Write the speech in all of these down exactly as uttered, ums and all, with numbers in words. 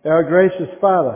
Our gracious Father,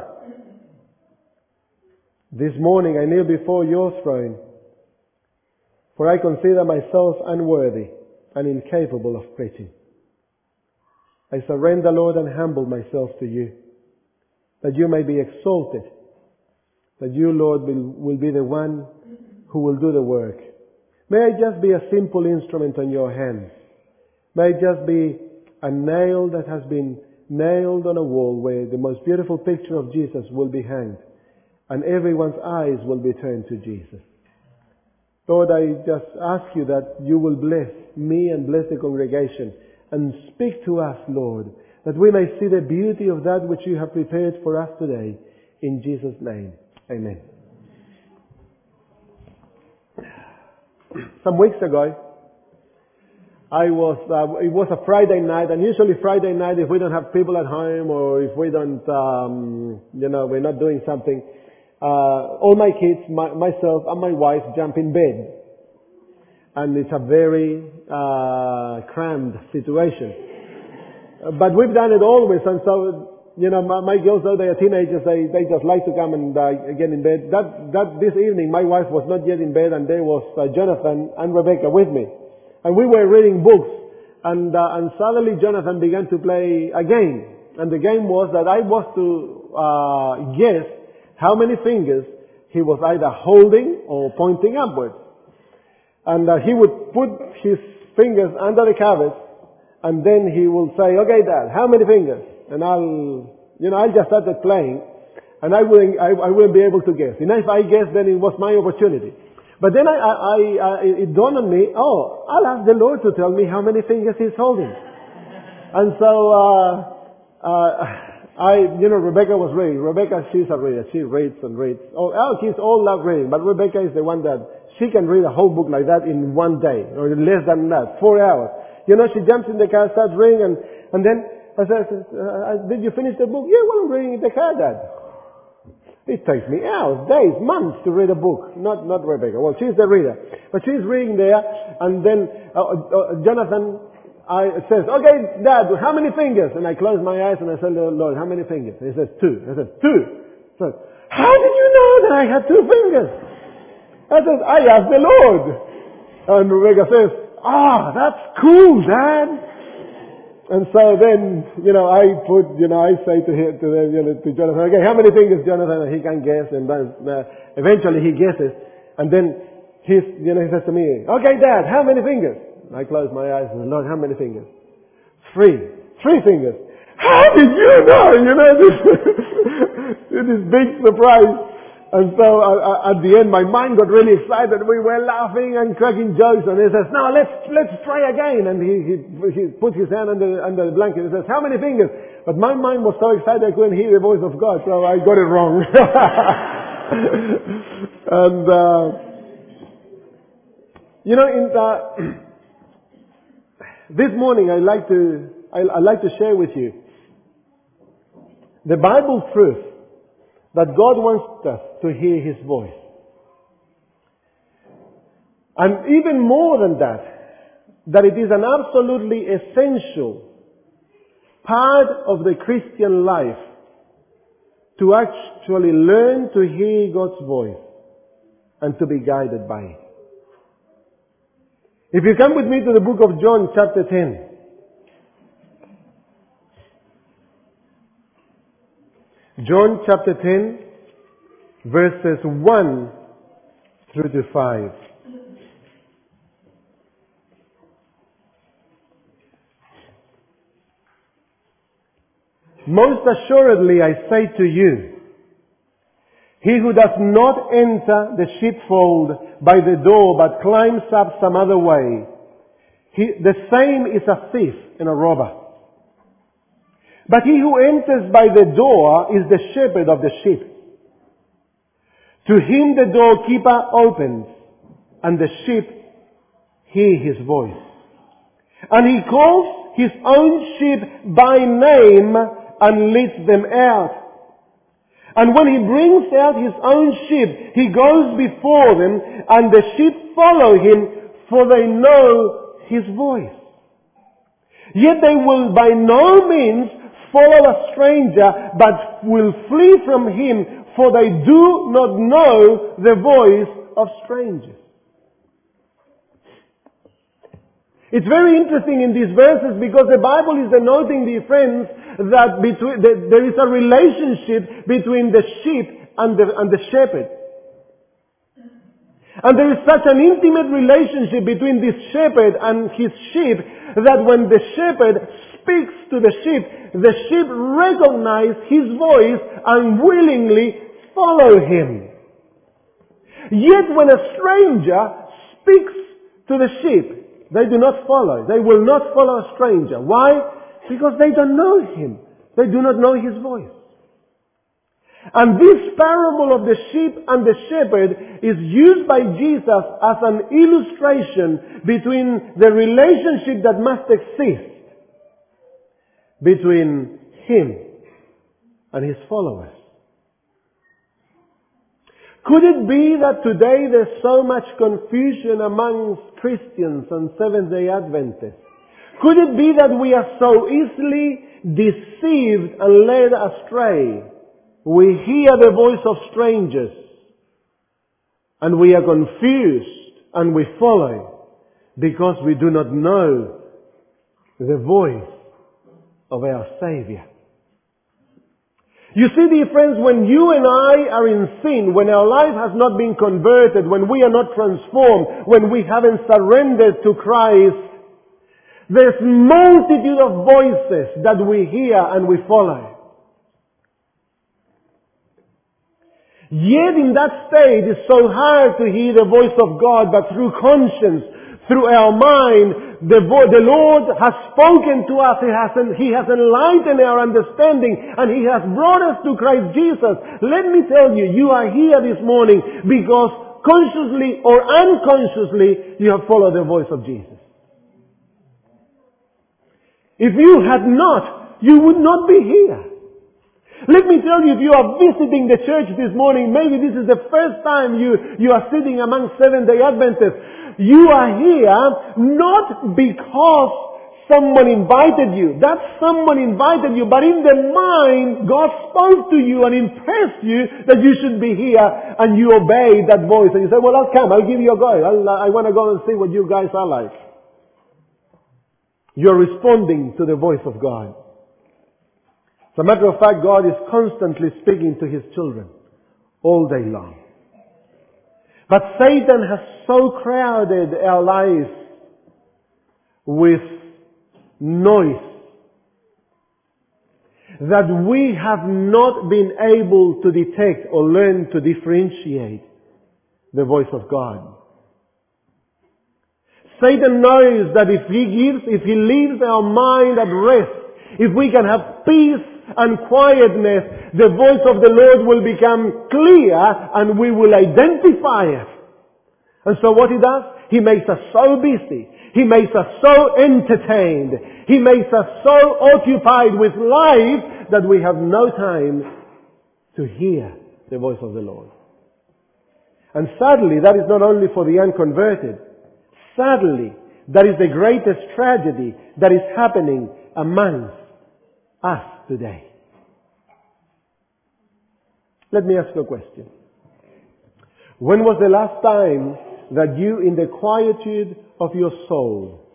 this morning I kneel before your throne, for I consider myself unworthy and incapable of preaching. I surrender, Lord, and humble myself to you, that you may be exalted, that you, Lord, will, will be the one who will do the work. May I just be a simple instrument on your hands. May I just be a nail that has been nailed on a wall where the most beautiful picture of Jesus will be hanged, and everyone's eyes will be turned to Jesus. Lord, I just ask you that you will bless me and bless the congregation and speak to us, Lord, that we may see the beauty of that which you have prepared for us today. In Jesus' name, amen. Some weeks ago, I was, uh, it was a Friday night, and usually Friday night, if we don't have people at home or if we don't, um, you know, we're not doing something, uh, all my kids, my, myself and my wife jump in bed. And it's a very, uh, crammed situation. But we've done it always, and so, you know, my, my girls, though they are teenagers, they, they just like to come and uh, get in bed. That, that, this evening, my wife was not yet in bed, and there was uh, Jonathan and Rebecca with me. And we were reading books, and uh, and suddenly Jonathan began to play a game. And the game was that I was to uh, guess how many fingers he was either holding or pointing upwards. And uh, he would put his fingers under the covers, and then he will say, "Okay, Dad, how many fingers?" And I'll, you know, I just started playing, and I wouldn't, I, I wouldn't be able to guess. And if I guessed, then it was my opportunity. But then I, I, I, it dawned on me, oh, I'll ask the Lord to tell me how many fingers He's holding. And so, uh, uh, I, you know, Rebecca was reading. Rebecca, she's a reader. She reads and reads. Oh, our kids all love reading, but Rebecca is the one that, she can read a whole book like that in one day, or less than that, four hours. You know, she jumps in the car, starts reading, and, and then I said, uh, did you finish the book? Yeah, well, I'm reading in the car, Dad. It takes me hours, days, months to read a book. Not not Rebecca. Well, she's the reader. But she's reading there, and then uh, uh, Jonathan I, says, "Okay, Dad, how many fingers?" And I close my eyes and I say, "Lord, how many fingers?" And he says, two. I said, two. So, how did you know that I had two fingers? I said, I asked the Lord. And Rebecca says, "Ah, that's cool, Dad." And so then, you know, I put, you know, I say to him, to, the, you know, to Jonathan, "Okay, how many fingers, Jonathan?" And he can guess, and then uh, eventually he guesses. And then he's, you know, he says to me, "Okay, Dad, how many fingers?" And I close my eyes and, "Lord, how many fingers?" Three. Three fingers. How did you know? You know, this, this big surprise. And so uh, at the end, my mind got really excited. We were laughing and cracking jokes. And he says, "No, let's let's try again." And he he, he puts his hand under under the blanket and says, "How many fingers?" But my mind was so excited I couldn't hear the voice of God, so I got it wrong. And uh, you know, in the, this morning, I like to I I'd like to share with you the Bible truth that God wants us to hear His voice. And even more than that, that it is an absolutely essential part of the Christian life to actually learn to hear God's voice and to be guided by it. If you come with me to the book of John chapter ten. John chapter ten, verses one through to five. "Most assuredly I say to you, he who does not enter the sheepfold by the door but climbs up some other way, he, the same is a thief and a robber. But he who enters by the door is the shepherd of the sheep. To him the doorkeeper opens, and the sheep hear his voice. And he calls his own sheep by name and leads them out. And when he brings out his own sheep, he goes before them, and the sheep follow him, for they know his voice. Yet they will by no means follow a stranger, but will flee from him, for they do not know the voice of strangers. It's very interesting in these verses because the Bible is denoting, dear friends, that, between, that there is a relationship between the sheep and the, and the shepherd. And there is such an intimate relationship between this shepherd and his sheep that when the shepherd speaks to the sheep, the sheep recognize his voice and willingly follow him. Yet when a stranger speaks to the sheep, they do not follow. They will not follow a stranger. Why? Because they don't know him. They do not know his voice. And this parable of the sheep and the shepherd is used by Jesus as an illustration between the relationship that must exist between him and his followers. Could it be that today there's so much confusion amongst Christians and Seventh-day Adventists? Could it be that we are so easily deceived and led astray? We hear the voice of strangers and we are confused and we follow because we do not know the voice of our Savior. You see, dear friends, when you and I are in sin, when our life has not been converted, when we are not transformed, when we haven't surrendered to Christ, there's multitude of voices that we hear and we follow. Yet in that state, it's so hard to hear the voice of God, but through conscience, through our mind, the, vo- the Lord has spoken to us. He has, He has enlightened our understanding and He has brought us to Christ Jesus. Let me tell you, you are here this morning because consciously or unconsciously you have followed the voice of Jesus. If you had not, you would not be here. Let me tell you, if you are visiting the church this morning, maybe this is the first time you, you are sitting among Seventh-day Adventists. You are here not because someone invited you. That someone invited you, but in the mind, God spoke to you and impressed you that you should be here, and you obeyed that voice. And you say, well, I'll come. I'll give you a go. I'll, I want to go and see what you guys are like. You're responding to the voice of God. As a matter of fact, God is constantly speaking to His children all day long. But Satan has so crowded our lives with noise that we have not been able to detect or learn to differentiate the voice of God. Satan knows that if he gives, if he leaves our mind at rest, if we can have peace and quietness, the voice of the Lord will become clear and we will identify it. And so what He does? He makes us so busy. He makes us so entertained. He makes us so occupied with life that we have no time to hear the voice of the Lord. And sadly, that is not only for the unconverted. Sadly, that is the greatest tragedy that is happening amongst us today. Let me ask you a question. When was the last time that you, in the quietude of your soul,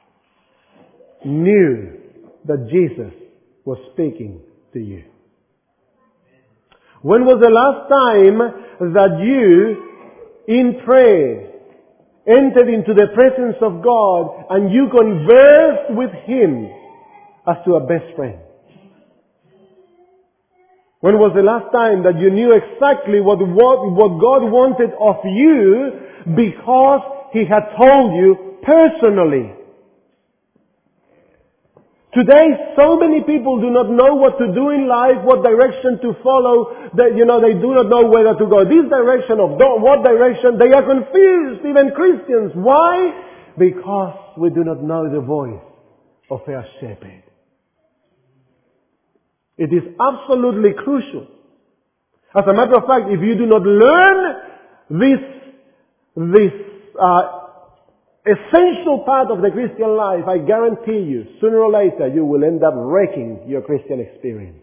knew that Jesus was speaking to you? When was the last time that you, in prayer, entered into the presence of God and you conversed with Him as to a best friend? When was the last time that you knew exactly what, what, what God wanted of you because He had told you personally? Today, so many people do not know what to do in life, what direction to follow. That, you know, they do not know whether to go this direction or what direction. They are confused, even Christians. Why? Because we do not know the voice of our shepherd. It is absolutely crucial. As a matter of fact, if you do not learn this, this uh, essential part of the Christian life, I guarantee you, sooner or later you will end up wrecking your Christian experience.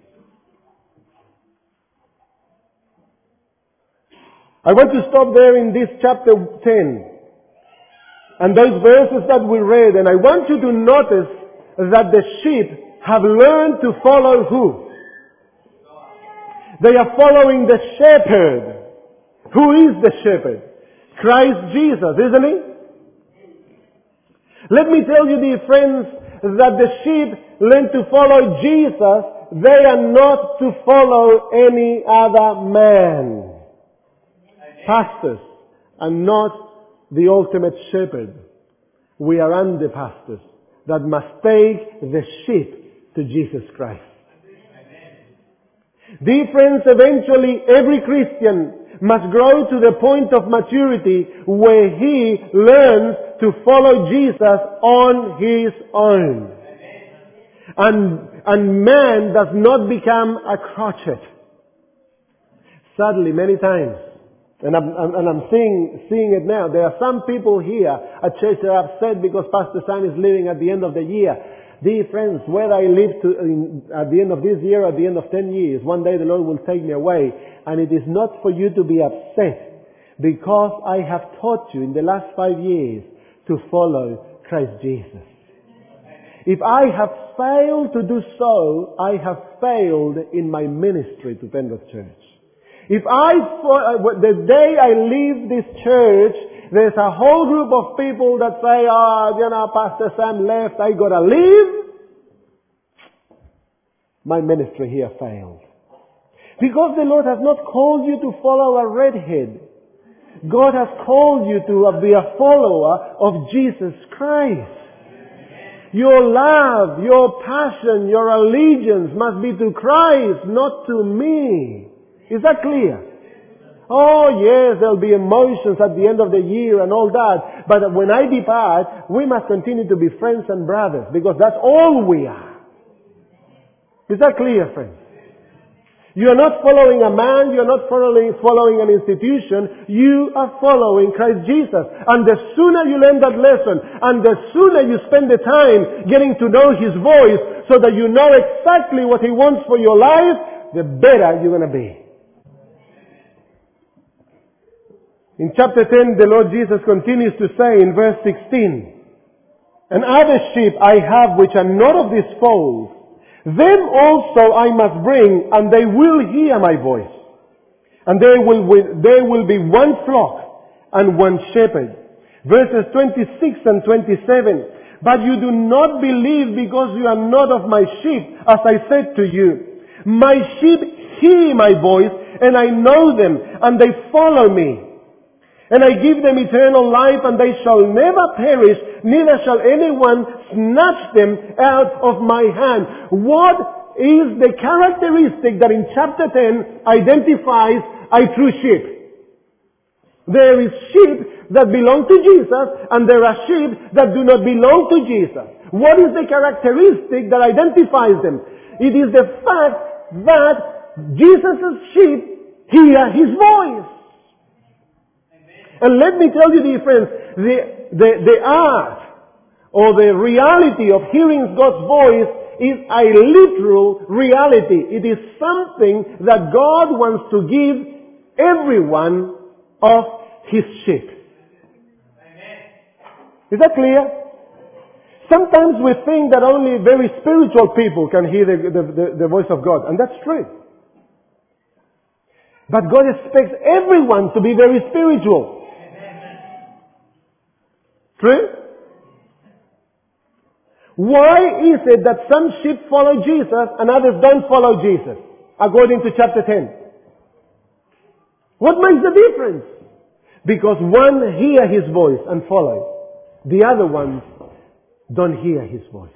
I want to stop there in this chapter ten. And those verses that we read, and I want you to notice that the sheep have learned to follow who? They are following the shepherd. Who is the shepherd? Christ Jesus, isn't he? Let me tell you, dear friends, that the sheep learn to follow Jesus. They are not to follow any other man. Pastors are not the ultimate shepherd. We are under pastors that must take the sheep to Jesus Christ. Dear friends, eventually every Christian must grow to the point of maturity where he learns to follow Jesus on his own. And, and man does not become a crotchet. Sadly, many times, and I'm, I'm, and I'm seeing, seeing it now, there are some people here at church that are upset because Pastor Sam is leaving at the end of the year. Dear friends, whether I live to, in, at the end of this year or at the end of ten years, one day the Lord will take me away. And it is not for you to be upset because I have taught you in the last five years to follow Christ Jesus. If I have failed to do so, I have failed in my ministry to Penrith Church. If I, the day I leave this church, there's a whole group of people that say, oh, you know, Pastor Sam left, I gotta leave. My ministry here failed. Because the Lord has not called you to follow a redhead. God has called you to be a follower of Jesus Christ. Your love, your passion, your allegiance must be to Christ, not to me. Is that clear? Oh yes, there'll be emotions at the end of the year and all that. But when I depart, we must continue to be friends and brothers because that's all we are. Is that clear, friends? You are not following a man, you are not following, following an institution, you are following Christ Jesus. And the sooner you learn that lesson, and the sooner you spend the time getting to know His voice so that you know exactly what He wants for your life, the better you're going to be. In chapter ten, the Lord Jesus continues to say in verse sixteen, and other sheep I have which are not of this fold, them also I must bring, and they will hear my voice. And there will, there will be one flock and one shepherd. Verses twenty-six and twenty-seven, but you do not believe because you are not of my sheep, as I said to you. My sheep hear my voice, and I know them, and they follow me. And I give them eternal life, and they shall never perish, neither shall anyone snatch them out of my hand. What is the characteristic that in chapter ten identifies a true sheep? There is sheep that belong to Jesus, and there are sheep that do not belong to Jesus. What is the characteristic that identifies them? It is the fact that Jesus' sheep hear His voice. And let me tell you, dear friends, the, the, the art or the reality of hearing God's voice is a literal reality. It is something that God wants to give every one of His sheep. Is that clear? Sometimes we think that only very spiritual people can hear the, the, the, the voice of God, and that's true. But God expects everyone to be very spiritual. True? Why is it that some sheep follow Jesus and others don't follow Jesus, according to chapter ten? What makes the difference? Because one hear His voice and follows. The other ones don't hear His voice.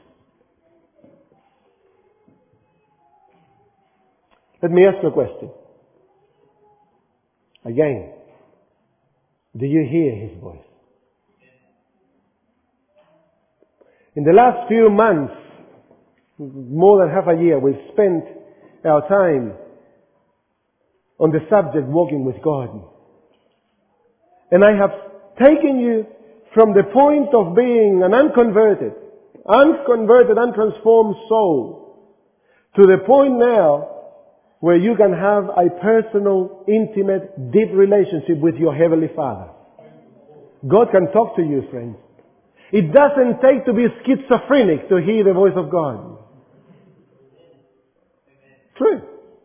Let me ask you a question. Again, do you hear His voice? In the last few months, more than half a year, we've spent our time on the subject walking with God. And I have taken you from the point of being an unconverted, unconverted, untransformed soul to the point now where you can have a personal, intimate, deep relationship with your Heavenly Father. God can talk to you, friends. It doesn't take to be schizophrenic to hear the voice of God. True.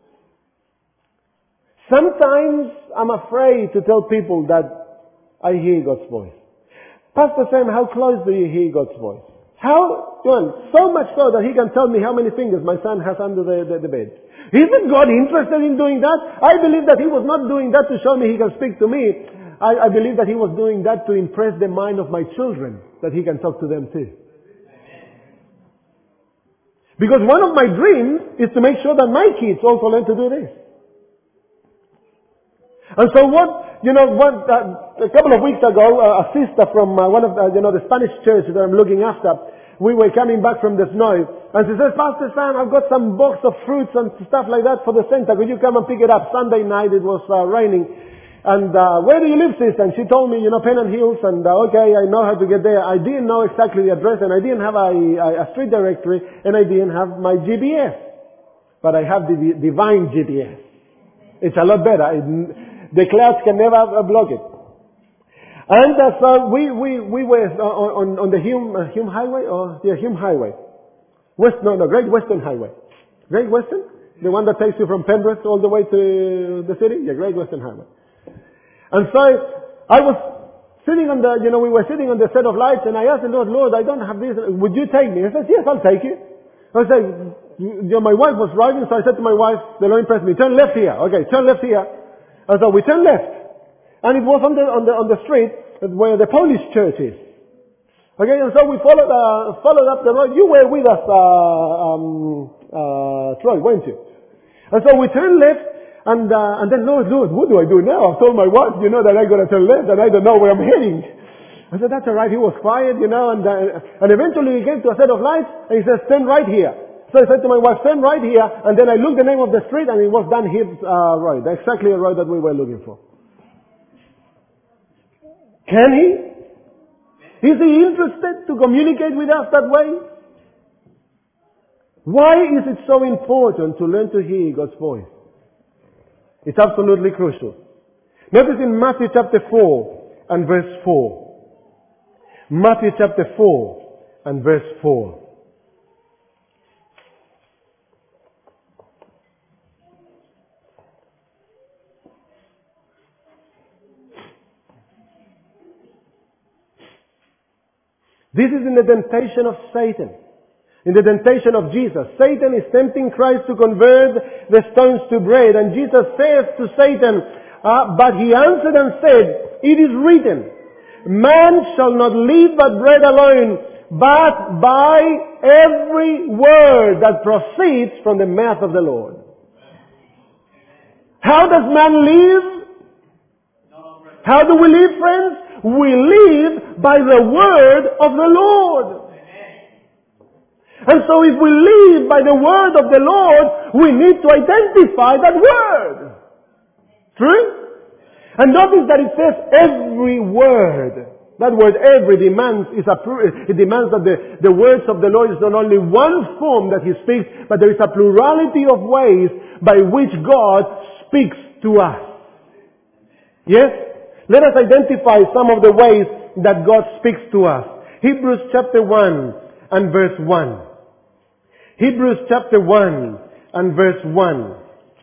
Sometimes I'm afraid to tell people that I hear God's voice. Pastor Sam, how close do you hear God's voice? How? Well, so much so that he can tell me how many fingers my son has under the, the, the bed. Isn't God interested in doing that? I believe that he was not doing that to show me he can speak to me. I, I believe that he was doing that to impress the mind of my children, that he can talk to them too. Because one of my dreams is to make sure that my kids also learn to do this. And so what, you know, what, uh, a couple of weeks ago, uh, a sister from uh, one of the, you know, the Spanish church that I'm looking after, we were coming back from the snow, and she says, Pastor Sam, I've got some box of fruits and stuff like that for the center. Could you come and pick it up? Sunday night it was uh, raining. And uh, where do you live, sister? And she told me, you know, Pennant Hills, and uh, okay, I know how to get there. I didn't know exactly the address, and I didn't have a, a, a street directory, and I didn't have my G P S. But I have the divine G P S. It's a lot better. It, the clouds can never block it. And uh, so we, we, we were on, on the Hume, uh, Hume Highway, or yeah, Hume Highway. West, no, no, Great Western Highway. Great Western? The one that takes you from Penrith all the way to the city? Yeah, Great Western Highway. And so I was sitting on the, you know, we were sitting on the set of lights, and I asked the Lord, Lord, I don't have this. Would you take me? He says, yes, I'll take you. I said, you know, my wife was driving, so I said to my wife, the Lord impressed me, turn left here. Okay, turn left here. And so we turned left. And it was on the, on the, on the street where the Polish church is. Okay, and so we followed, uh, followed up the road. You were with us, uh, um, uh, Troy, weren't you? And so we turned left, and, uh, and then, Lord, Lord, what do I do now? I've told my wife, you know, that I gotta turn left, and I don't know where I'm heading. I said, that's alright. He was quiet, you know, and, uh, and eventually we came to a set of lights, and he says, turn right here. So I said to my wife, turn right here, and then I looked the name of the street, and it was Dan Hibbs uh, Road, exactly the road that we were looking for. Can he? Is he interested to communicate with us that way? Why is it so important to learn to hear God's voice? It's absolutely crucial. Notice in Matthew chapter four and verse four. Matthew chapter four and verse four. This is in the temptation of Satan. In the temptation of Jesus. Satan is tempting Christ to convert the stones to bread. And Jesus says to Satan, uh, but he answered and said, it is written, man shall not live by bread alone, but by every word that proceeds from the mouth of the Lord. How does man live? How do we live, friends? We live by the word of the Lord. And so if we live by the word of the Lord, we need to identify that word. True? And notice that it says every word. That word every demands is a, it demands that the, the words of the Lord is not only one form that He speaks, but there is a plurality of ways by which God speaks to us. Yes? Let us identify some of the ways that God speaks to us. Hebrews chapter one and verse one. Hebrews chapter one and verse one.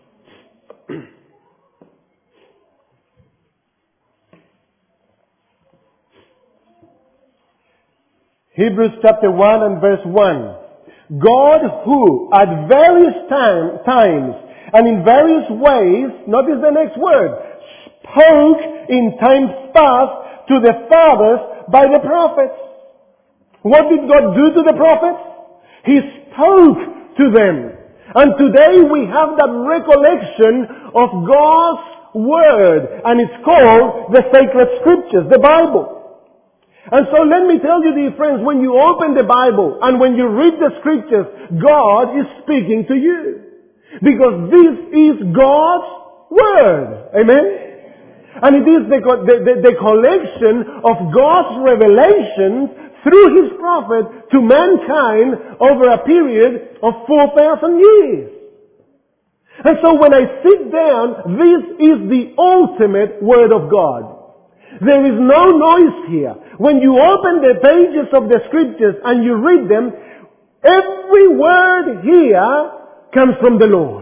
Hebrews chapter one and verse one. God who at various time, times and in various ways, notice the next word, spoke in times past to the fathers by the prophets. What did God do to the prophets? He spoke to them. And today we have that recollection of God's Word. And it's called the sacred scriptures, the Bible. And so let me tell you, dear friends, when you open the Bible and when you read the scriptures, God is speaking to you. Because this is God's Word. Amen? And it is the, the, the, the collection of God's revelations through His prophet to mankind over a period of four thousand years. And so when I sit down, this is the ultimate Word of God. There is no noise here. When you open the pages of the Scriptures and you read them, every word here comes from the Lord.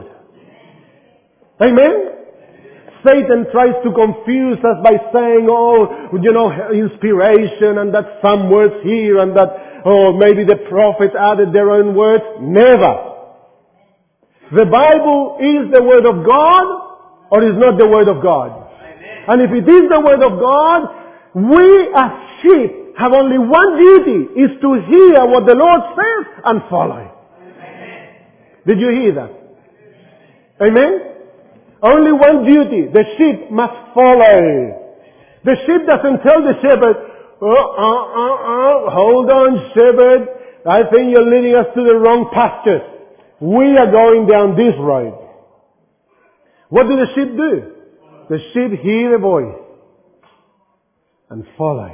Amen? Satan tries to confuse us by saying, oh, you know, inspiration and that some words here and that, oh, maybe the prophets added their own words. Never. The Bible is the Word of God or is not the Word of God. Amen. And if it is the Word of God, we as sheep have only one duty, is to hear what the Lord says and follow it. Amen. Did you hear that? Amen? Only one duty. The sheep must follow. The sheep doesn't tell the shepherd, oh, uh, uh, uh, hold on, shepherd. I think you're leading us to the wrong pastures. We are going down this road. What do the sheep do? The sheep hear the voice and follow.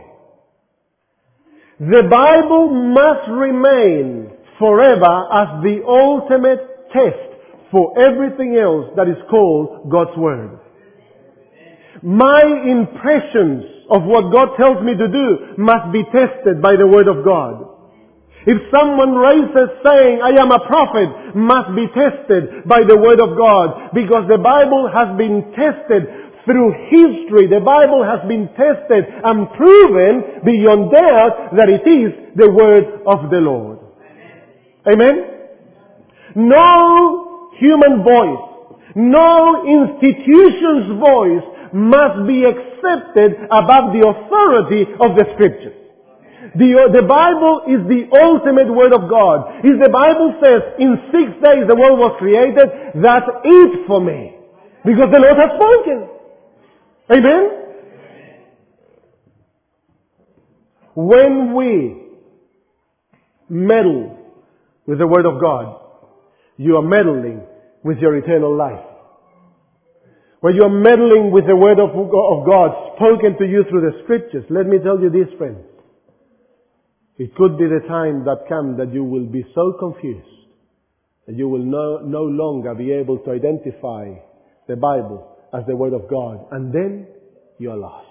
The Bible must remain forever as the ultimate test for everything else that is called God's Word. My impressions of what God tells me to do must be tested by the Word of God. If someone raises saying, I am a prophet, must be tested by the Word of God, because the Bible has been tested through history. The Bible has been tested and proven beyond doubt that it is the Word of the Lord. Amen? No human voice, no institution's voice must be accepted above the authority of the Scriptures. The, the Bible is the ultimate Word of God. If the Bible says, in six days the world was created, that's it for me. Because the Lord has spoken. Amen? When we meddle with the Word of God, you are meddling with your eternal life. When you are meddling with the Word of, of God spoken to you through the Scriptures, let me tell you this, friends. It could be the time that comes that you will be so confused that you will no, no longer be able to identify the Bible as the Word of God. And then you are lost.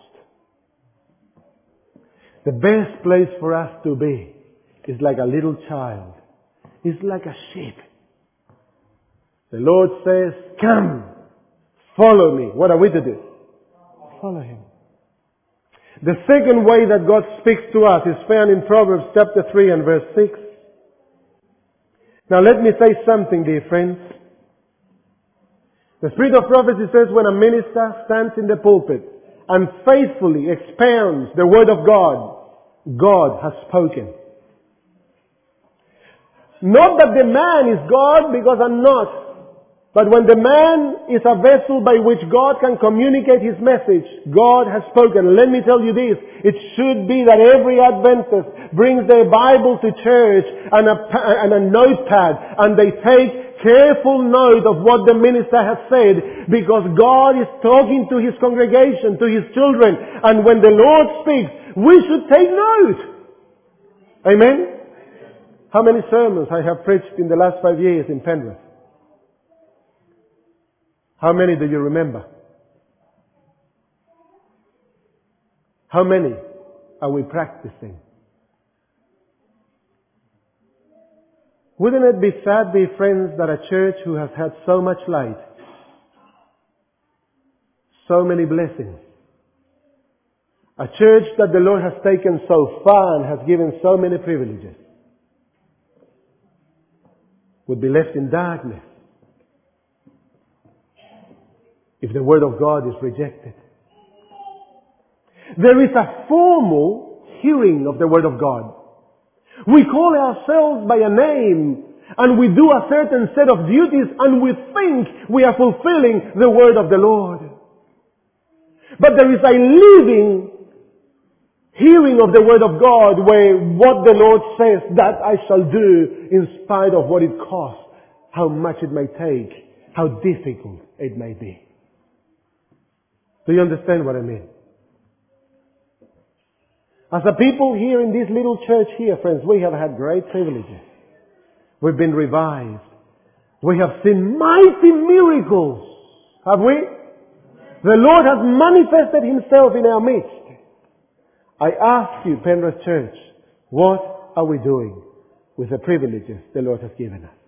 The best place for us to be is like a little child. It's like a sheep. The Lord says, come, follow me. What are we to do? Follow Him. The second way that God speaks to us is found in Proverbs chapter three and verse six. Now let me say something, dear friends. The spirit of prophecy says when a minister stands in the pulpit and faithfully expounds the Word of God, God has spoken. Not that the man is God, because I'm not. But when the man is a vessel by which God can communicate His message, God has spoken. Let me tell you this, it should be that every Adventist brings their Bible to church and a, and a notepad, and they take careful note of what the minister has said, because God is talking to His congregation, to His children, and when the Lord speaks, we should take note. Amen? How many sermons I have preached in the last five years in Penrith? How many do you remember? How many are we practicing? Wouldn't it be sad, dear friends, that a church who has had so much light, so many blessings, a church that the Lord has taken so far and has given so many privileges, would be left in darkness if the Word of God is rejected? There is a formal hearing of the Word of God. We call ourselves by a name and we do a certain set of duties and we think we are fulfilling the Word of the Lord. But there is a living hearing of the Word of God where what the Lord says, that I shall do in spite of what it costs, how much it may take, how difficult it may be. Do you understand what I mean? As a people here in this little church here, friends, we have had great privileges. We've been revived. We have seen mighty miracles. Have we? The Lord has manifested Himself in our midst. I ask you, Penrith Church, what are we doing with the privileges the Lord has given us?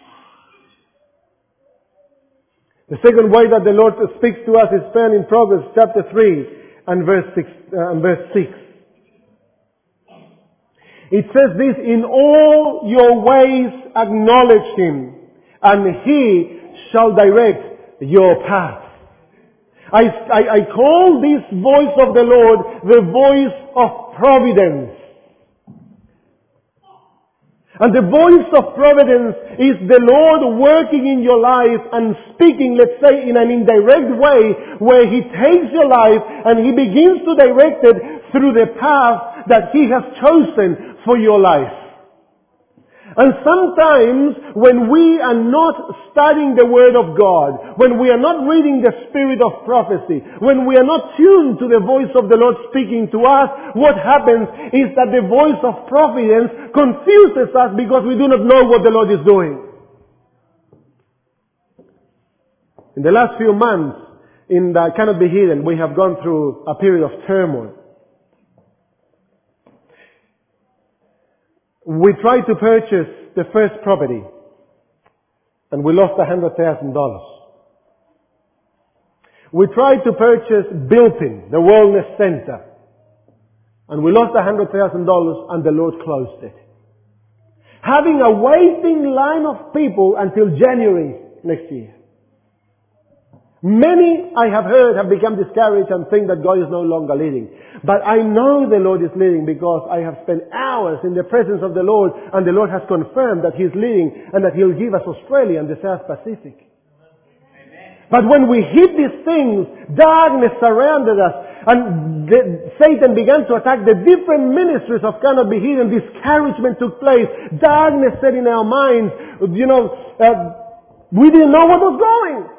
The second way that the Lord speaks to us is found in Proverbs chapter three and verse six. Uh, and verse six. It says this, in all your ways acknowledge Him, and He shall direct your path. I, I, I call this voice of the Lord the voice of providence. And the voice of providence is the Lord working in your life and speaking, let's say, in an indirect way, where He takes your life and He begins to direct it through the path that He has chosen for your life. And sometimes when we are not studying the Word of God, when we are not reading the spirit of prophecy, when we are not tuned to the voice of the Lord speaking to us, what happens is that the voice of providence confuses us because we do not know what the Lord is doing. In the last few months, in the Cannot Be Hidden, we have gone through a period of turmoil. We tried to purchase the first property and we lost one hundred thousand dollars. We tried to purchase Bilpin, the wellness center, and we lost one hundred thousand dollars and the Lord closed it. Having a waiting line of people until January next year. Many, I have heard, have become discouraged and think that God is no longer leading. But I know the Lord is leading because I have spent hours in the presence of the Lord and the Lord has confirmed that He is leading and that He will give us Australia and the South Pacific. Amen. But when we hit these things, darkness surrounded us and the, Satan began to attack the different ministries of Cannot Be Hidden. Discouragement took place. Darkness set in our minds. You know, uh, we didn't know what was going.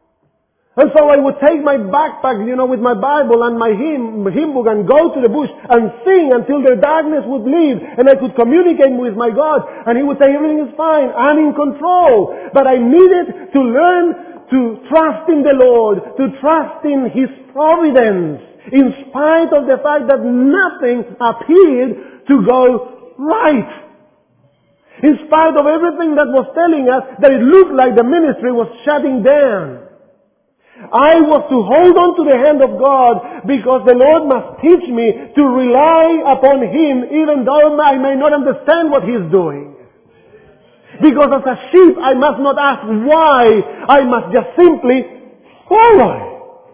And so I would take my backpack, you know, with my Bible and my hymn, hymn book and go to the bush and sing until the darkness would leave and I could communicate with my God and He would say, everything is fine, I'm in control. But I needed to learn to trust in the Lord, to trust in His providence, in spite of the fact that nothing appeared to go right. In spite of everything that was telling us that it looked like the ministry was shutting down. I was to hold on to the hand of God because the Lord must teach me to rely upon Him even though I may not understand what He is doing. Because as a sheep I must not ask why, I must just simply follow.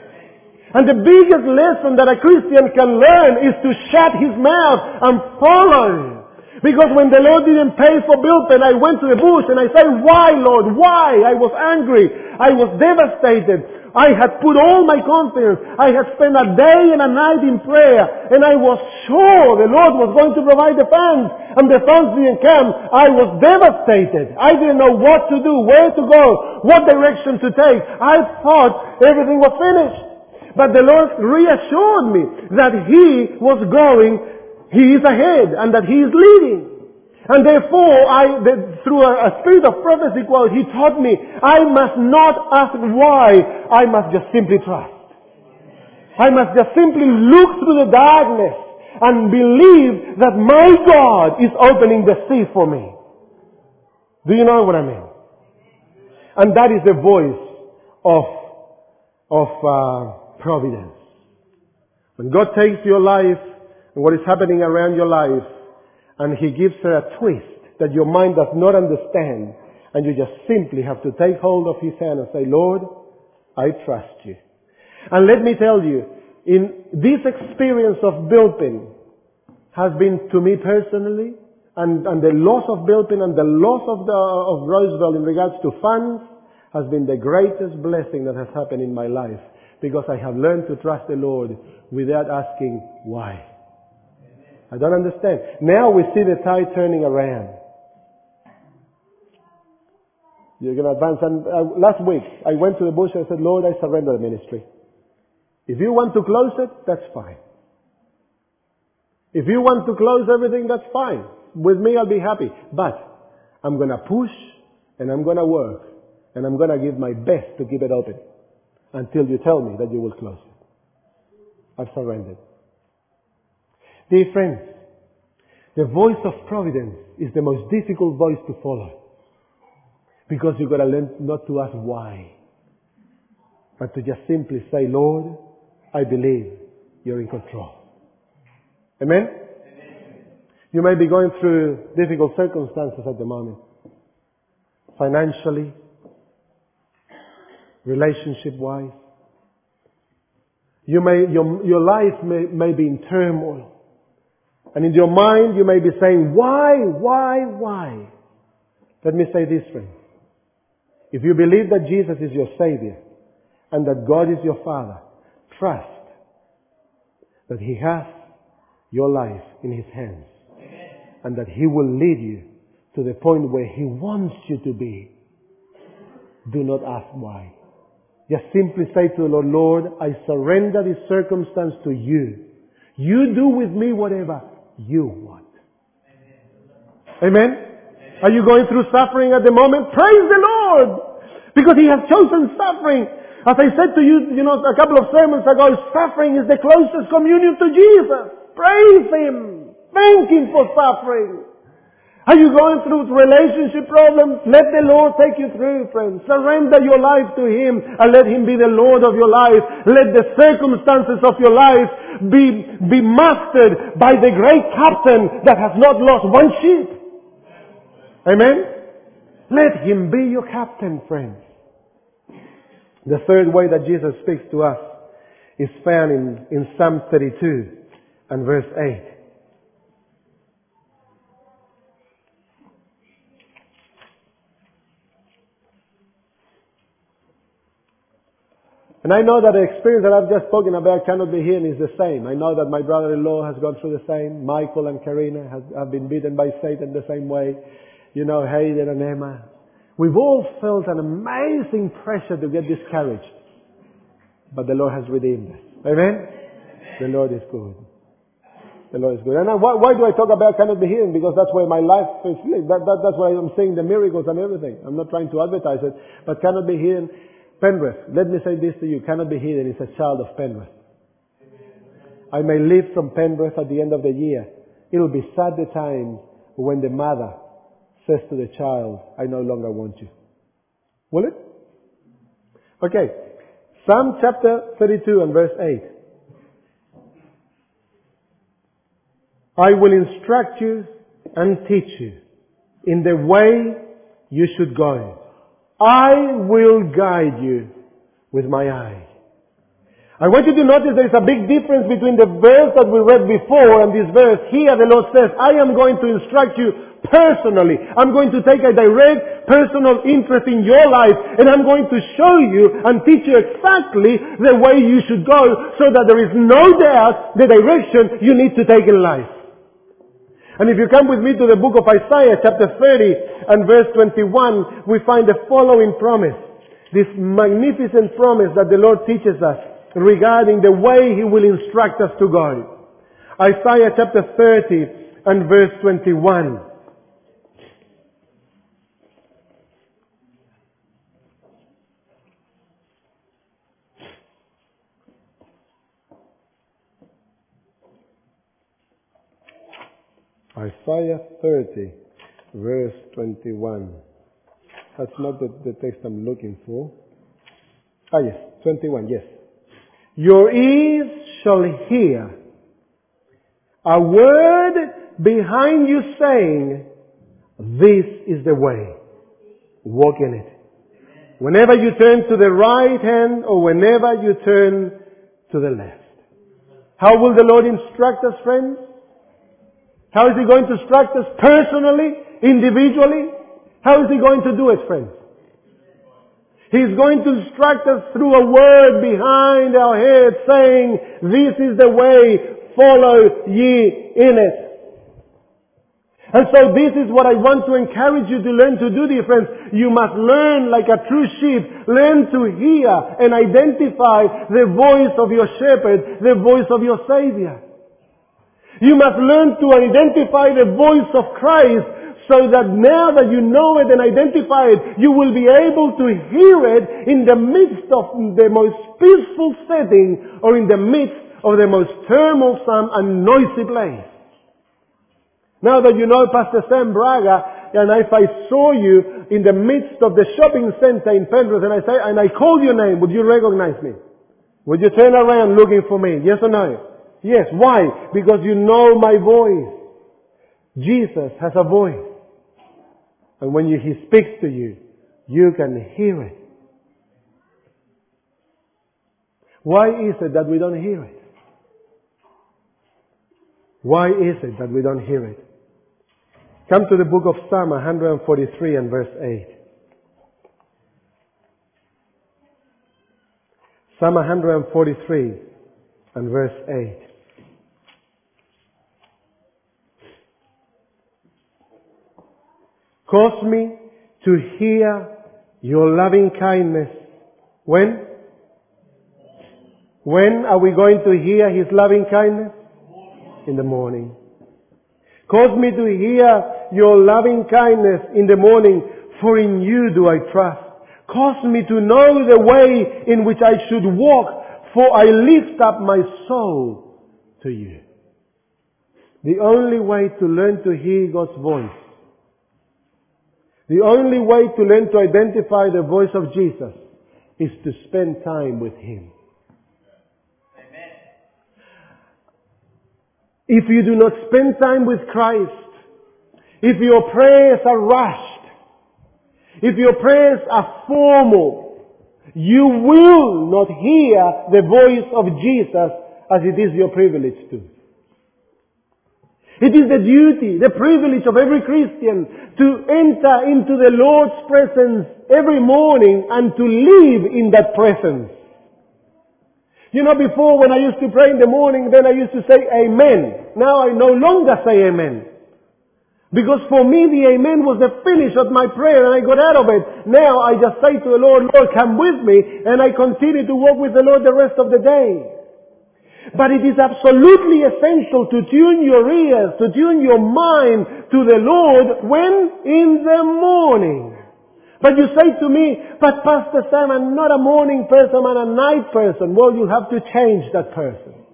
And the biggest lesson that a Christian can learn is to shut his mouth and follow. Because when the Lord didn't pay for Bilpin, I went to the bush and I said, why, Lord? Why? I was angry. I was devastated. I had put all my confidence. I had spent a day and a night in prayer. And I was sure the Lord was going to provide the funds. And the funds didn't come. I was devastated. I didn't know what to do, where to go, what direction to take. I thought everything was finished. But the Lord reassured me that He was going He is ahead and that He is leading. And therefore, I, the, through a, a spirit of prophecy quote, He taught me, I must not ask why, I must just simply trust. I must just simply look through the darkness and believe that my God is opening the sea for me. Do you know what I mean? And that is the voice of, of uh, providence. When God takes your life, and what is happening around your life, and He gives her a twist that your mind does not understand, and you just simply have to take hold of His hand and say, Lord, I trust You. And let me tell you, in this experience of Bilpin has been to me personally, and, and the loss of Bilpin and the loss of, the, of Roseville in regards to funds has been the greatest blessing that has happened in my life, because I have learned to trust the Lord without asking why. I don't understand. Now we see the tide turning around. You're going to advance. And uh, last week, I went to the bush and I said, Lord, I surrender the ministry. If you want to close it, that's fine. If you want to close everything, that's fine. With me, I'll be happy. But I'm going to push and I'm going to work and I'm going to give my best to keep it open until you tell me that you will close it. I've surrendered. Dear friends, the voice of providence is the most difficult voice to follow because you've got to learn not to ask why, but to just simply say, Lord, I believe you're in control. Amen? Amen? You may be going through difficult circumstances at the moment. Financially, relationship-wise. You may, your, your life may, may be in turmoil. And in your mind you may be saying, why, why, why? Let me say this, friends. If you believe that Jesus is your Savior and that God is your Father, trust that He has your life in His hands. Amen. And that He will lead you to the point where He wants you to be. Do not ask why. Just simply say to the Lord, Lord, I surrender this circumstance to you. You do with me whatever you want. Amen? Amen? Amen. Are you going through suffering at the moment? Praise the Lord! Because He has chosen suffering. As I said to you, you know, a couple of sermons ago, suffering is the closest communion to Jesus. Praise Him. Thank Him for suffering. Are you going through relationship problems? Let the Lord take you through, friends. Surrender your life to Him and let Him be the Lord of your life. Let the circumstances of your life be, be mastered by the great captain that has not lost one sheep. Amen? Let Him be your captain, friends. The third way that Jesus speaks to us is found in, in Psalm thirty-two and verse eight. And I know that the experience that I've just spoken about cannot be hidden is the same. I know that my brother-in-law has gone through the same. Michael and Karina have, have been beaten by Satan the same way. You know, Hayden and Emma. We've all felt an amazing pressure to get discouraged. But the Lord has redeemed us. Amen? Amen. The Lord is good. The Lord is good. And why, why do I talk about cannot be hidden? Because that's where my life is lived. That, that, that's why I'm seeing the miracles and everything. I'm not trying to advertise it. But cannot be hidden. Penrith, let me say this to you. Cannot be hidden. It's a child of Penrith. I may leave from Penrith at the end of the year. It will be sad the time when the mother says to the child, I no longer want you. Will it? Okay. Psalm chapter thirty-two and verse eight. I will instruct you and teach you in the way you should go. I will guide you with my eye. I want you to notice there is a big difference between the verse that we read before and this verse. Here the Lord says, I am going to instruct you personally. I'm going to take a direct personal interest in your life and I'm going to show you and teach you exactly the way you should go so that there is no doubt the direction you need to take in life. And if you come with me to the book of Isaiah chapter thirty and verse twenty-one, we find the following promise. This magnificent promise that the Lord teaches us regarding the way He will instruct us to go. Isaiah chapter thirty and verse twenty-one. Isaiah thirty, verse twenty-one. That's not the, the text I'm looking for. Ah, yes, twenty-one, yes. Your ears shall hear a word behind you saying, this is the way. Walk in it. Whenever you turn to the right hand or whenever you turn to the left. How will the Lord instruct us, friends? How is He going to instruct us personally, individually? How is He going to do it, friends? He's going to instruct us through a word behind our head saying, this is the way, follow ye in it. And so this is what I want to encourage you to learn to do, dear friends. You must learn like a true sheep. Learn to hear and identify the voice of your shepherd, the voice of your Savior. You must learn to identify the voice of Christ so that now that you know it and identify it, you will be able to hear it in the midst of the most peaceful setting or in the midst of the most turmoilsome and noisy place. Now that you know Pastor Sam Braga, and if I saw you in the midst of the shopping center in Penrith and I say, and I call your name, would you recognize me? Would you turn around looking for me? Yes or no? Yes. Why? Because you know my voice. Jesus has a voice. And when you, He speaks to you, you can hear it. Why is it that we don't hear it? Why is it that we don't hear it? Come to the book of Psalm one forty-three and verse eight. Psalm one forty-three and verse eight. Cause me to hear your loving kindness. When? When are we going to hear His loving kindness? In the morning. Cause me to hear your loving kindness in the morning, for in you do I trust. Cause me to know the way in which I should walk, for I lift up my soul to you. The only way to learn to hear God's voice, the only way to learn to identify the voice of Jesus is to spend time with Him. If you do not spend time with Christ, if your prayers are rushed, if your prayers are formal, you will not hear the voice of Jesus as it is your privilege to. It is the duty, the privilege of every Christian to enter into the Lord's presence every morning and to live in that presence. You know, before when I used to pray in the morning, then I used to say Amen. Now I no longer say Amen. Because for me the Amen was the finish of my prayer and I got out of it. Now I just say to the Lord, Lord, come with me, and I continue to walk with the Lord the rest of the day. But it is absolutely essential to tune your ears, to tune your mind to the Lord when? In the morning. But you say to me, but Pastor Sam, I'm not a morning person, I'm a night person. Well, you have to change that person.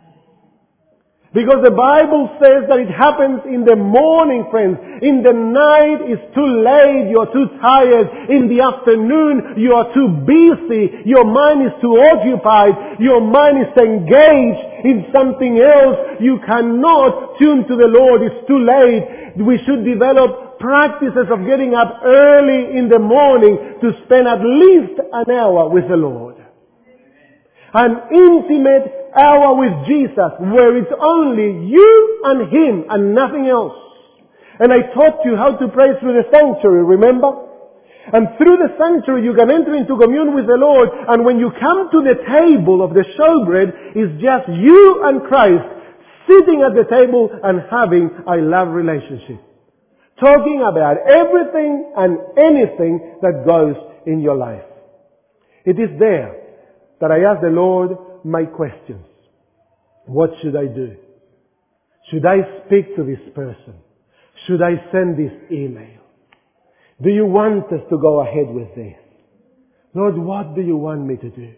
Because the Bible says that it happens in the morning, friends. In the night, it's too late, you're too tired. In the afternoon, you are too busy. Your mind is too occupied. Your mind is engaged in something else. You cannot tune to the Lord. It's too late. We should develop practices of getting up early in the morning to spend at least an hour with the Lord. An intimate hour with Jesus where it's only you and Him and nothing else. And I taught you how to pray through the sanctuary, remember? And through the sanctuary you can enter into commune with the Lord, and when you come to the table of the showbread, it's just you and Christ sitting at the table and having a love relationship. Talking about everything and anything that goes in your life. It is there that I ask the Lord my questions. What should I do? Should I speak to this person? Should I send this email? Do you want us to go ahead with this? Lord, what do you want me to do?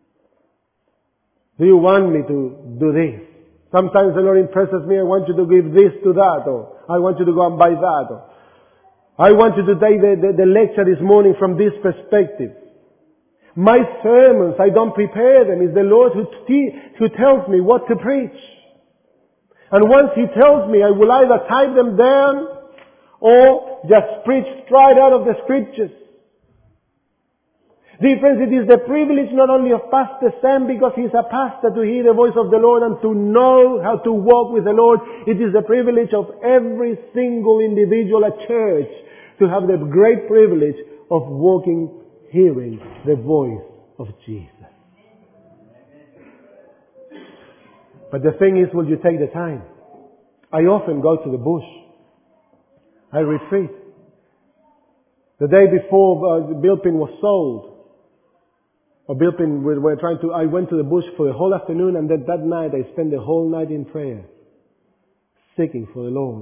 Do you want me to do this? Sometimes the Lord impresses me, I want you to give this to that, or I want you to go and buy that, or I want you to take the, the, the lecture this morning from this perspective. My sermons, I don't prepare them. It's the Lord who, te- who tells me what to preach. And once He tells me, I will either type them down or just preach straight out of the Scriptures. Dear friends, it is the privilege not only of Pastor Sam because he's a pastor to hear the voice of the Lord and to know how to walk with the Lord. It is the privilege of every single individual at church to have the great privilege of walking, hearing the voice of Jesus. But the thing is, will you take the time? I often go to the bush. I retreat. The day before uh, Bilpin was sold, or Bilpin, we were trying to, I went to the bush for the whole afternoon, and then that night I spent the whole night in prayer, seeking for the Lord.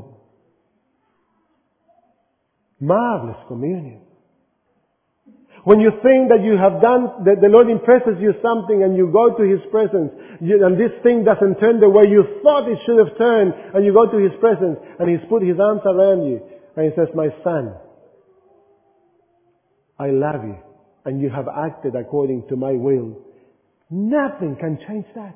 Marvelous communion. When you think that you have done, that the Lord impresses you something and you go to His presence, you, and this thing doesn't turn the way you thought it should have turned, and you go to His presence and He's put His arms around you and He says, my son, I love you and you have acted according to my will. Nothing can change that.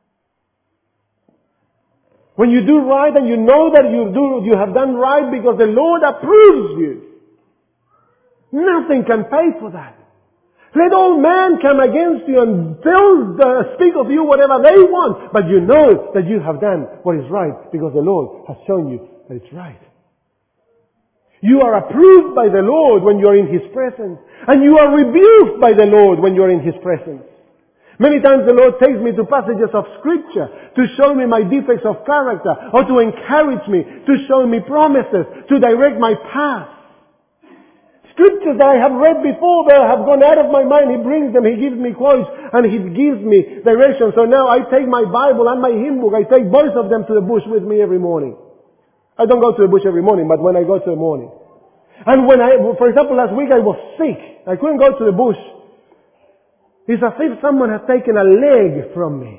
When you do right and you know that you do, you have done right because the Lord approves you, nothing can pay for that. Let all men come against you and tell, uh, speak of you whatever they want, but you know that you have done what is right because the Lord has shown you that it's right. You are approved by the Lord when you are in His presence, and you are rebuked by the Lord when you are in His presence. Many times the Lord takes me to passages of Scripture to show me my defects of character, or to encourage me, to show me promises, to direct my path. Scriptures that I have read before, that have gone out of my mind, He brings them, He gives me quotes, and He gives me direction. So now I take my Bible and my hymn book, I take both of them to the bush with me every morning. I don't go to the bush every morning, but when I go to the morning. And when I, for example, last week I was sick. I couldn't go to the bush. It's as if someone had taken a leg from me.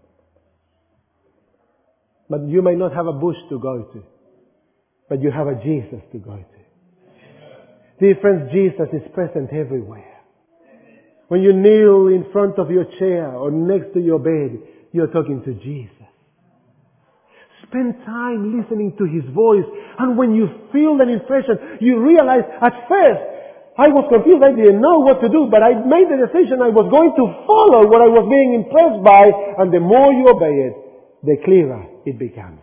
But you may not have a bush to go to, but you have a Jesus to go to. Dear friends, Jesus is present everywhere. When you kneel in front of your chair or next to your bed, you're talking to Jesus. Spend time listening to His voice, and when you feel an impression, you realize, at first, I was confused, I didn't know what to do, but I made the decision I was going to follow what I was being impressed by, and the more you obey it, the clearer it becomes.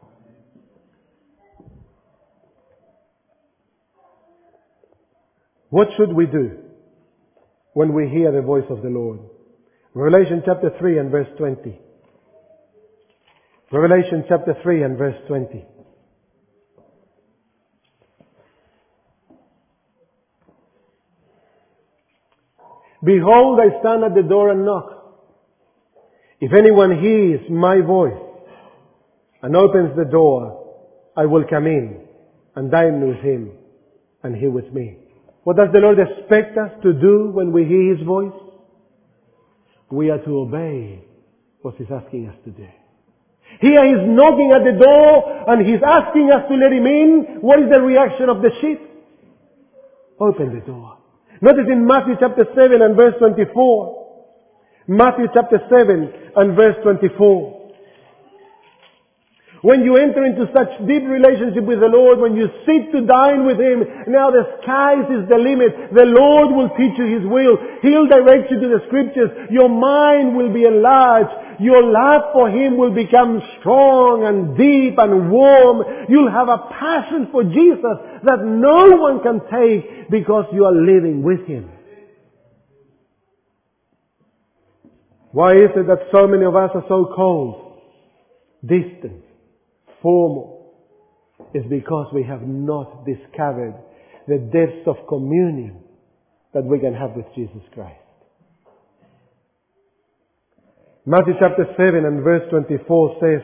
What should we do when we hear the voice of the Lord? Revelation chapter three and verse twenty. Revelation chapter three and verse twenty. Behold, I stand at the door and knock. If anyone hears my voice and opens the door, I will come in and dine with him and he with me. What does the Lord expect us to do when we hear His voice? We are to obey what He's asking us to do. Here He's knocking at the door and He's asking us to let Him in. What is the reaction of the sheep? Open the door. Notice in Matthew chapter seven and verse twenty-four. Matthew chapter seven and verse twenty-four. When you enter into such deep relationship with the Lord, when you sit to dine with Him, now the skies is the limit. The Lord will teach you His will. He'll direct you to the Scriptures. Your mind will be enlarged. Your love for Him will become strong and deep and warm. You'll have a passion for Jesus that no one can take because you are living with Him. Why is it that so many of us are so cold, distant, formal? Is because we have not discovered the depths of communion that we can have with Jesus Christ. Matthew chapter seven and verse twenty-four says,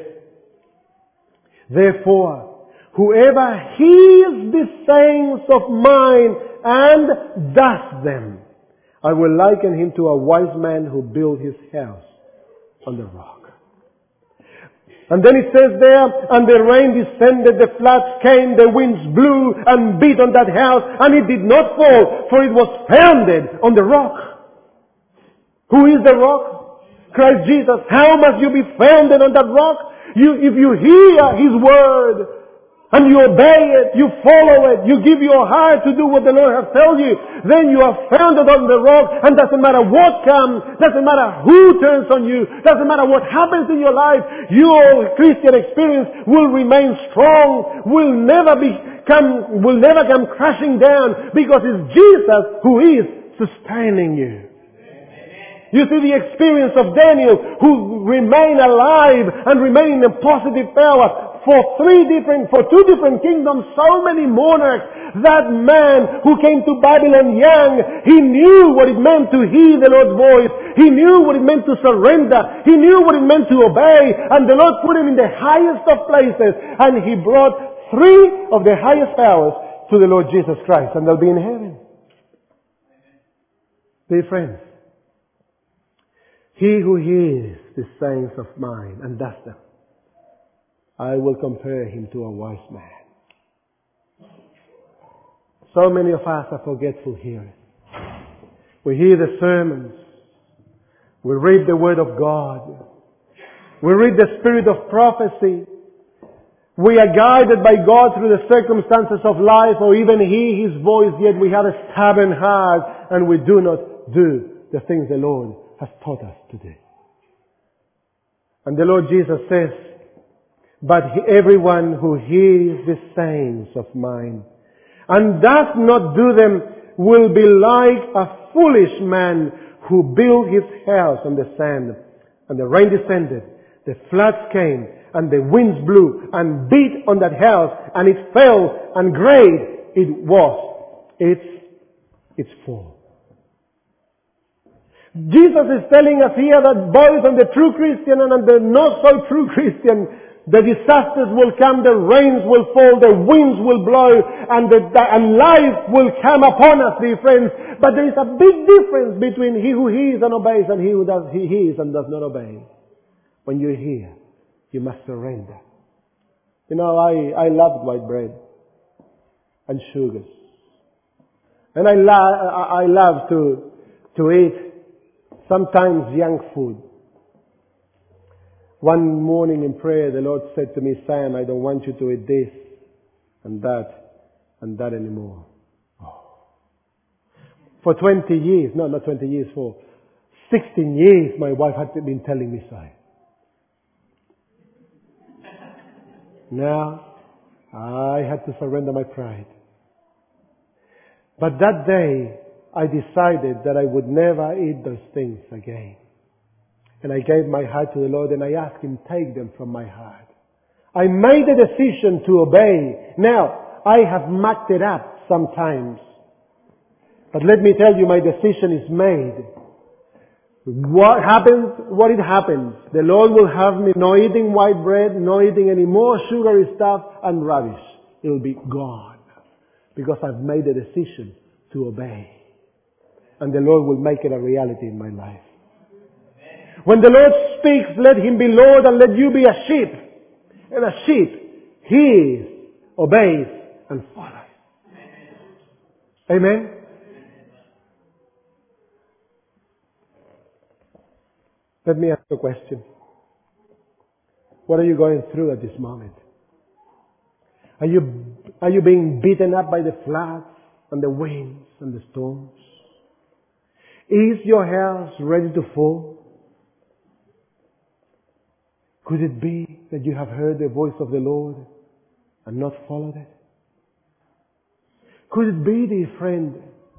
Therefore, whoever hears these sayings of mine and does them, I will liken him to a wise man who built his house on the rock. And then it says there, and the rain descended, the floods came, the winds blew and beat on that house, and it did not fall, for it was founded on the rock. Who is the rock? Christ Jesus. How must you be founded on that rock? You, if you hear His word, and you obey it, you follow it, you give your heart to do what the Lord has told you, then you are founded on the rock, and doesn't matter what comes, doesn't matter who turns on you, doesn't matter what happens in your life, your Christian experience will remain strong, will never be come, will never come crashing down, because it's Jesus who is sustaining you. You see the experience of Daniel, who remained alive and remained in positive power, for three different, for two different kingdoms, so many monarchs. That man who came to Babylon young, he knew what it meant to hear the Lord's voice. He knew what it meant to surrender. He knew what it meant to obey. And the Lord put him in the highest of places. And he brought three of the highest powers to the Lord Jesus Christ. And they'll be in heaven. Dear friends, he who hears the sayings of mine and does them, I will compare him to a wise man. So many of us are forgetful hearers. We hear the sermons. We read the Word of God. We read the spirit of prophecy. We are guided by God through the circumstances of life, or even hear His voice, yet we have a stubborn heart and we do not do the things the Lord has taught us to do. And the Lord Jesus says, but everyone who hears the sayings of mine and does not do them will be like a foolish man who built his house on the sand. And the rain descended, the floods came, and the winds blew and beat on that house, and it fell, and great it was its, its fall. Jesus is telling us here that both on the true Christian and on the not so true Christian, the disasters will come, the rains will fall, the winds will blow, and, the, and life will come upon us, dear friends. But there is a big difference between he who hears and obeys and he who does, he hears and does not obey. When you hear, you must surrender. You know, I, I loved white bread and sugars. And I, lo- I love to, to eat sometimes junk food. One morning in prayer, the Lord said to me, Sam, I don't want you to eat this and that and that anymore. Oh. For twenty years, no, not twenty years, for sixteen years, my wife had been telling me so. Now, I had to surrender my pride. But that day, I decided that I would never eat those things again. And I gave my heart to the Lord and I asked Him, take them from my heart. I made a decision to obey. Now, I have mucked it up sometimes. But let me tell you, my decision is made. What happens, what it happens. The Lord will have me no eating white bread, no eating any more sugary stuff and rubbish. It will be gone. Because I've made a decision to obey. And the Lord will make it a reality in my life. When the Lord speaks, let Him be Lord and let you be a sheep. And a sheep hears, obeys, and follows. Amen? Let me ask you a question. What are you going through at this moment? Are you, are you being beaten up by the floods and the winds and the storms? Is your house ready to fall? Could it be that you have heard the voice of the Lord and not followed it? Could it be, dear friend,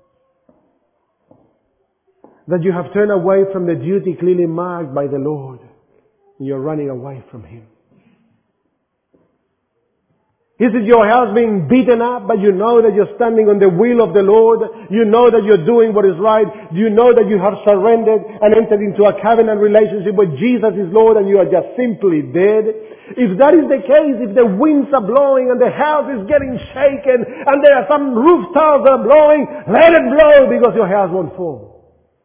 that you have turned away from the duty clearly marked by the Lord and you're running away from Him? Is it your house being beaten up, but you know that you're standing on the will of the Lord? You know that you're doing what is right? You know that you have surrendered and entered into a covenant relationship with Jesus is Lord and you are just simply dead? If that is the case, if the winds are blowing and the house is getting shaken and there are some rooftops that are blowing, let it blow because your house won't fall.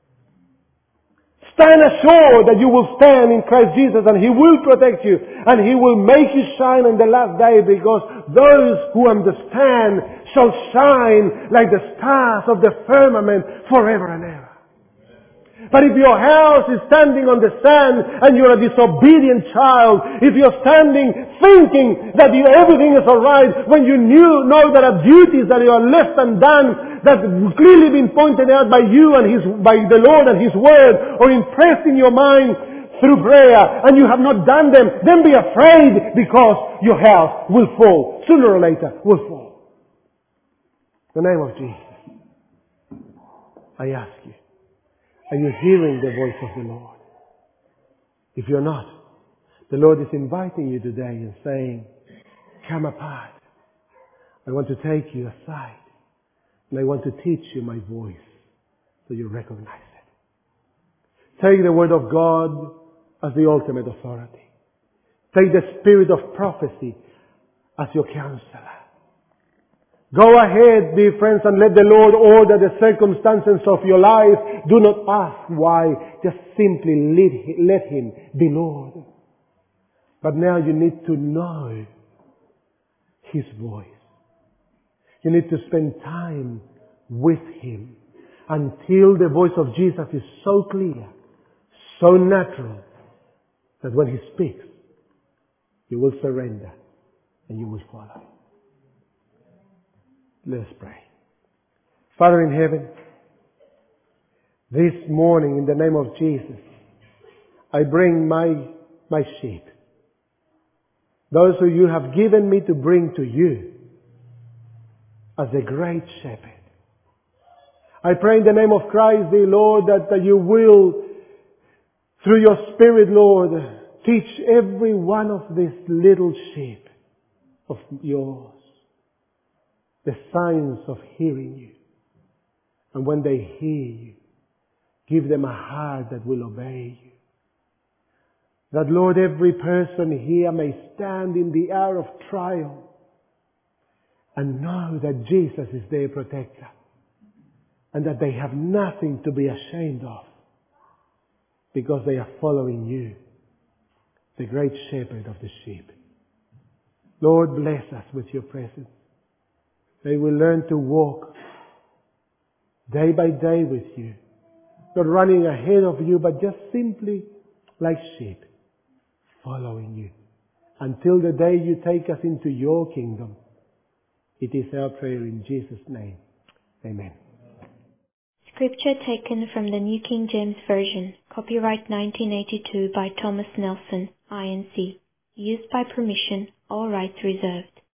Stand assured that you will stand in Christ Jesus and He will protect you and He will make you shine in the last day, because those who understand shall shine like the stars of the firmament forever and ever. But if your house is standing on the sand and you're a disobedient child, if you're standing thinking that you, everything is alright when you knew, know there are duties that you are left undone that have clearly been pointed out by you and His, by the Lord and His Word, or impressed in your mind through prayer, and you have not done them, then be afraid, because your house will fall. Sooner or later will fall. In the name of Jesus, I ask you, are you hearing the voice of the Lord? If you're not, the Lord is inviting you today and saying, come apart. I want to take you aside. And I want to teach you my voice so you recognize it. Take the Word of God as the ultimate authority. Take the spirit of prophecy as your counselor. Go ahead, dear friends, and let the Lord order the circumstances of your life. Do not ask why. Just simply let Him be Lord. But now you need to know His voice. You need to spend time with Him until the voice of Jesus is so clear, so natural, that when He speaks, you will surrender and you will follow. Let us pray. Father in heaven, this morning in the name of Jesus, I bring my, my sheep. Those who you have given me to bring to you as a great shepherd. I pray in the name of Christ, dear Lord, that, that you will, through your Spirit, Lord, teach every one of these little sheep of yours the signs of hearing you. And when they hear you, give them a heart that will obey you. That, Lord, every person here may stand in the hour of trial and know that Jesus is their protector and that they have nothing to be ashamed of because they are following you, the great shepherd of the sheep. Lord, bless us with your presence. May we learn to walk day by day with you, not running ahead of you, but just simply like sheep, following you until the day you take us into your kingdom. It is our prayer in Jesus' name. Amen. Scripture taken from the New King James Version, copyright nineteen eighty-two by Thomas Nelson, I N C. Used by permission, all rights reserved.